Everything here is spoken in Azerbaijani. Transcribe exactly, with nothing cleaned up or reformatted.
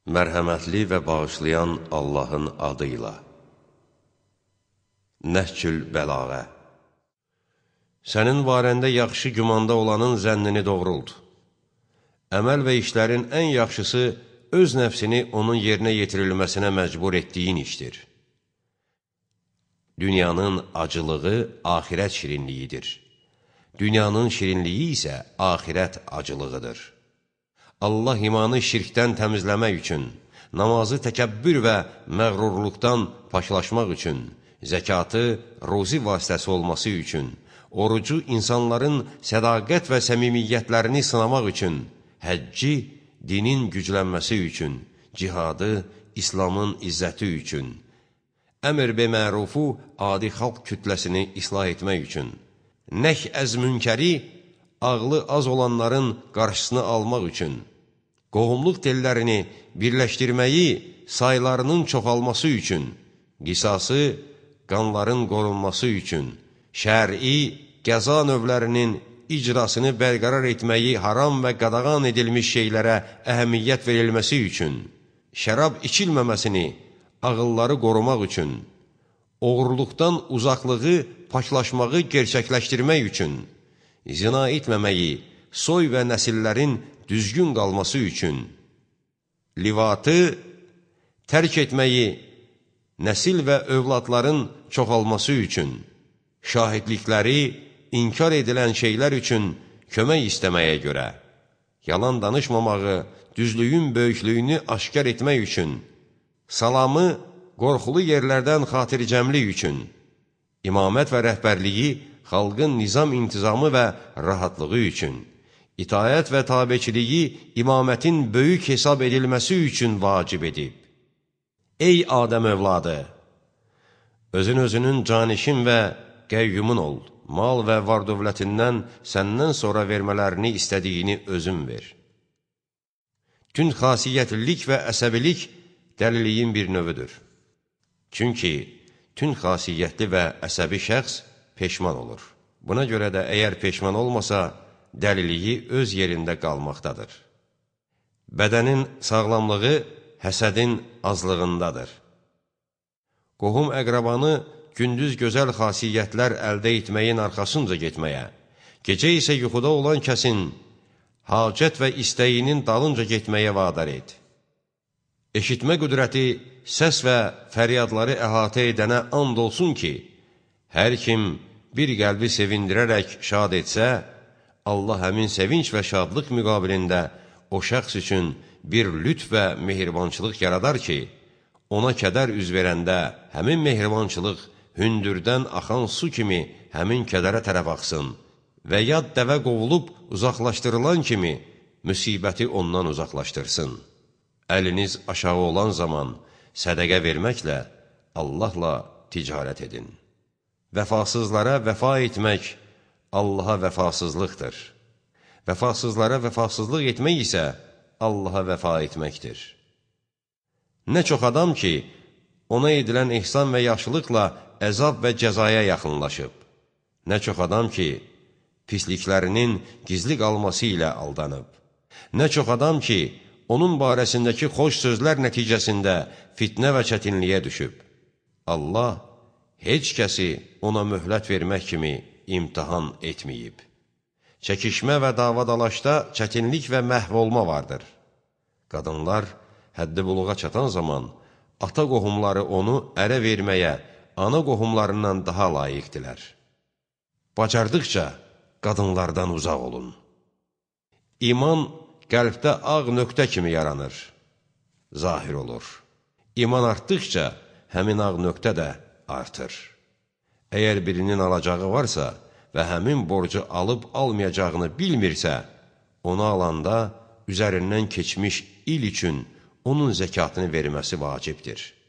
Mərhəmətli və bağışlayan Allahın adıyla. Nəhcül Bəlağə. Sənin barəndə yaxşı gümanda olanın zənnini doğrult. Əməl və işlərin ən yaxşısı öz nəfsini onun yerinə yetirilməsinə məcbur etdiyin işdir. Dünyanın acılığı axirət şirinliyidir. Dünyanın şirinliyi isə axirət acılığıdır. Allah imanı şirkdən təmizləmək üçün, namazı təkəbbür və məğrurluqdan paşlaşmaq üçün, zəkatı ruzi vasitəsi olması üçün, orucu insanların sədaqət və səmimiyyətlərini sınamaq üçün, həcci dinin güclənməsi üçün, cihadı İslamın izzəti üçün, əmr be mərufu adi xalq kütləsini islah etmək üçün, nəh əz münkəri ağlı az olanların qarşısını almaq üçün, qohumluq tellərini birləşdirməyi saylarının çoxalması üçün, qisası qanların qorunması üçün, şəri qəza növlərinin icrasını bərqərar etməyi haram və qadağan edilmiş şeylərə əhəmiyyət verilməsi üçün, şərab içilməməsini ağılları qorumaq üçün, oğurluqdan uzaqlığı, paçlaşmağı gerçəkləşdirmək üçün, zina etməməyi, soy və nəsillərin düzgün qalması üçün, livatı tərk etməyi, nəsil və övladların çoxalması üçün, şahidlikləri inkar edilən şeylər üçün kömək istəməyə görə, yalan danışmamağı, düzlüyün böyüklüyünü aşkar etmək üçün, salamı qorxulu yerlərdən xatircəmlik üçün, imamət və rəhbərliyi xalqın nizam intizamı və rahatlığı üçün, itayət və tabeçiliyi imamətin böyük hesab edilməsi üçün vacib edib. Ey Adəm övladı! Özün özünün canişin və qəyyumun ol, mal və var dövlətindən səndən sonra vermələrini istədiyini özün ver. Tünd xasiyyətlilik və əsəbilik dəliliyin bir növüdür. Çünki tünd xasiyyətli və əsəbi şəxs peşman olur. Buna görə də əgər peşman olmasa, dəliliyi öz yerində qalmaqdadır. Bədənin sağlamlığı həsədin azlığındadır. Qohum əqrabanı gündüz gözəl xasiyyətlər əldə etməyin arxasınca getməyə, gecə isə yuxuda olan kəsin hacət və istəyinin dalınca getməyə vadar et. Eşitmə qüdrəti, səs və fəryadları əhatə edənə and olsun ki, hər kim bir qəlbi sevindirərək şad etsə, Allah həmin sevinç və şadlıq müqabilində o şəxs üçün bir lütf və mehribançılıq yaradar ki, ona kədər üz verəndə həmin mehribançılıq hündürdən axan su kimi həmin kədərə tərəf axsın və yad dəvə qovulub uzaqlaşdırılan kimi müsibəti ondan uzaqlaşdırsın. Əliniz aşağı olan zaman sədəqə verməklə Allahla ticarət edin. Vəfasızlara vəfa etmək Allaha vəfasızlıqdır. Vəfasızlara vəfasızlıq etmək isə Allaha vəfa etməkdir. Nə çox adam ki, ona edilən ehsan və yaxşılıqla əzab və cəzaya yaxınlaşıb. Nə çox adam ki, pisliklərinin gizli qalması ilə aldanıb. Nə çox adam ki, onun barəsindəki xoş sözlər nəticəsində fitnə və çətinliyə düşüb. Allah heç kəsi ona möhlət vermək kimi imtihan etməyib. Çəkişmə və davadalaşda çətinlik və məhv olma vardır. Qadınlar həddi buluğa çatan zaman ata qohumları onu ərə verməyə ana qohumlarından daha layiqdilər. Bacardıqca qadınlardan uzaq olun. İman qəlbdə ağ nöqtə kimi yaranır, zahir olur. İman artdıqca həmin ağ nöqtə də artır. Əgər birinin alacağı varsa və həmin borcu alıb almayacağını bilmirsə, onu alanda üzərindən keçmiş il üçün onun zəkatını verməsi vacibdir.